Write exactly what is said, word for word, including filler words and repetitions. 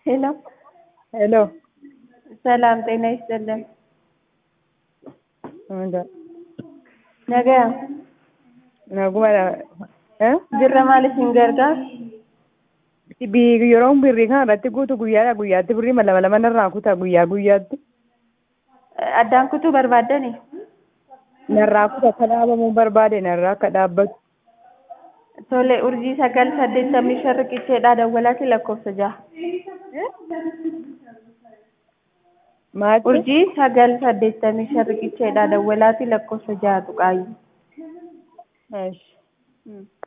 ሄሎ ሄሎ ሰላም ጤና ይስጥልን። እንደ ነገ ነጉማ እ ጅራ ማለት እንገርጋ ቢ የሮም ቢሪ ካን ratti ጉቱ ጉያዳ ጉያቲ ብሪ መለመ ለመነ ራኩታ ጉያ ጉያቲ addaan kutuu barbaadani ነራኩታ ከዳበሙ በርባዴ ነራ ከዳበት tole urjii sagal saddeettamii shan riqicheedha dawwalaati lakkoofsa jaha maati urjii sagal saddeettamii shan riqicheedha dawwalaati lakkoofsa jaha tuqaayi እሺ